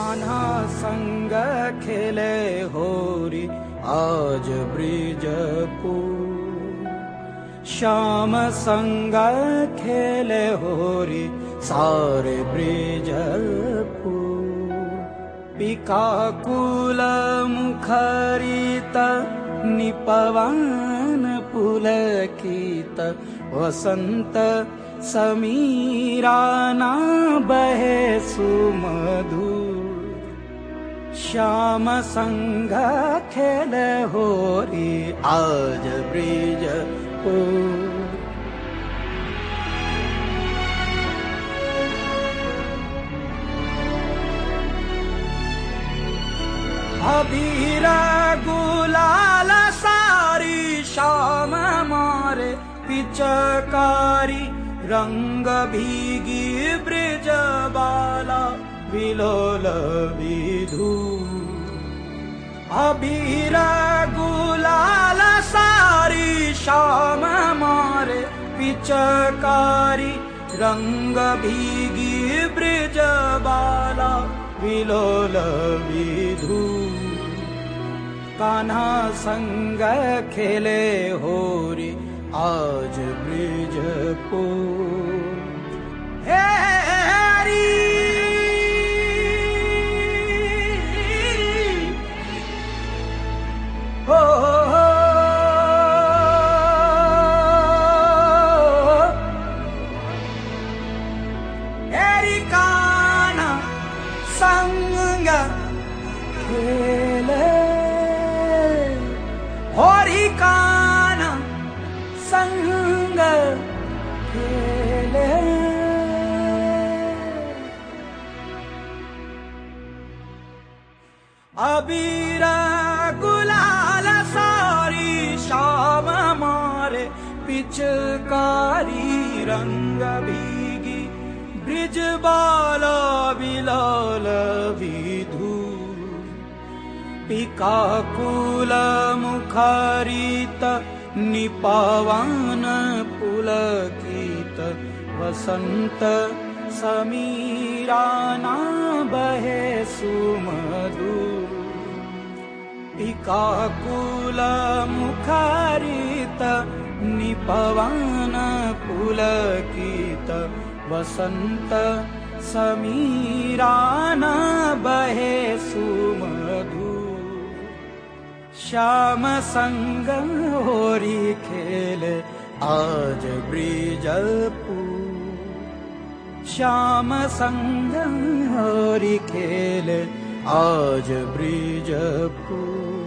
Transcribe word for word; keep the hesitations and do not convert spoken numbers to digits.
कान्हा संग खेले होरी आज ब्रिजपुर। श्याम संग खेले होरी सारे ब्रिजपुर। पिकाकुल मुखरित निपवन पुलकित वसंत समीरा ना बहे सुमधुर। श्याम संग खेले होरी आज ब्रिजपुर। अबीर गुलाल सारी श्याम मारे पिचकारी। रंग भीगी ब्रिज बाला विलोल विधुर। अबीर गुलाल सारी श्याम मारे पिचकारी। रंग भीगी ब्रिज बाला विलोल विधुर। कान्हा संग खेले होरी आज ब्रिजपुर। हे हरी हो हरी कान्हा संग खेले होरी कान्हा संग खेले। अबीर गुलाल सारी श्याम मारे पिचकारी। रंग भीगी ब्रिज बाला विलाल विधुर। पिकाकुल मुखरित निपवन पुलकित वसंत समीरा ना बहे सुमधुर। पिकाकुल मुखरित निपवन पुलकित वसंत समीरा ना बहे सुमधुर। श्याम संग होरी खेले आज ब्रिजपुर। श्याम संग होरी खेले आज ब्रिजपुर।